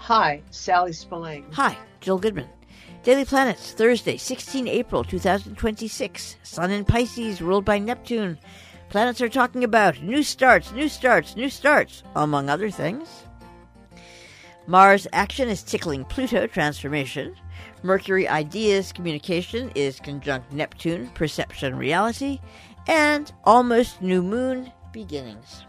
Hi, Sally Spillane. Hi, Jill Goodman. Daily Planets, Thursday, 16 April 2026. Sun in Pisces, ruled by Neptune. Planets are talking about new starts, among other things. Mars action is tickling Pluto transformation. Mercury ideas communication is conjunct Neptune, perception reality. And almost new moon beginnings.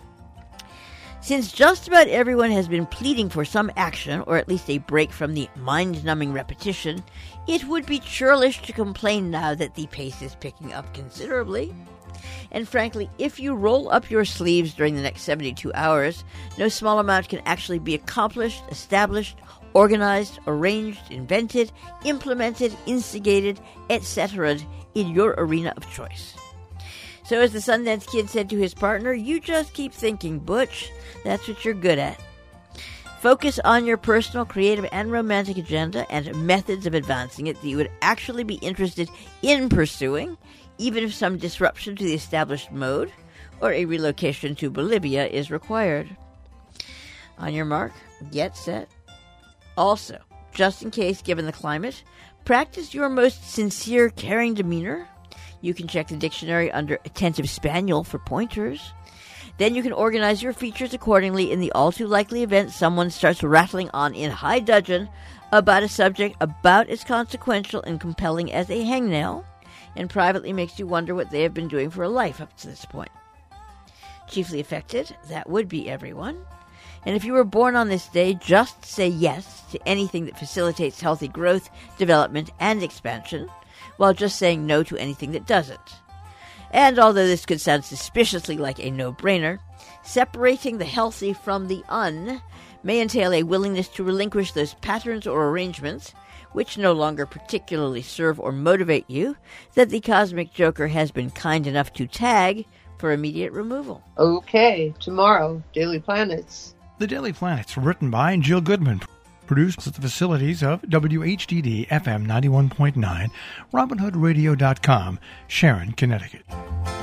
Since just about everyone has been pleading for some action, or at least a break from the mind-numbing repetition, it would be churlish to complain now that the pace is picking up considerably. And frankly, if you roll up your sleeves during the next 72 hours, no small amount can actually be accomplished, established, organized, arranged, invented, implemented, instigated, etc. in your arena of choice. So as the Sundance Kid said to his partner, you just keep thinking, Butch. That's what you're good at. Focus on your personal, creative, and romantic agenda and methods of advancing it that you would actually be interested in pursuing, even if some disruption to the established mode or a relocation to Bolivia is required. On your mark, get set. Also, just in case, given the climate, practice your most sincere, caring demeanor. You can check the dictionary under Attentive Spaniel for pointers. Then you can organize your features accordingly in the all-too-likely event someone starts rattling on in high dudgeon about a subject about as consequential and compelling as a hangnail, and privately makes you wonder what they have been doing for a life up to this point. Chiefly affected, that would be everyone. And if you were born on this day, just say yes to anything that facilitates healthy growth, development, and expansion, while just saying no to anything that doesn't. And although this could sound suspiciously like a no-brainer, separating the healthy from the may entail a willingness to relinquish those patterns or arrangements which no longer particularly serve or motivate you, that the Cosmic Joker has been kind enough to tag for immediate removal. Okay, tomorrow, Daily Planets. The Daily Planets, written by Jill Goodman. Produced at the facilities of WHDD FM 91.9, RobinHoodRadio.com, Sharon, Connecticut.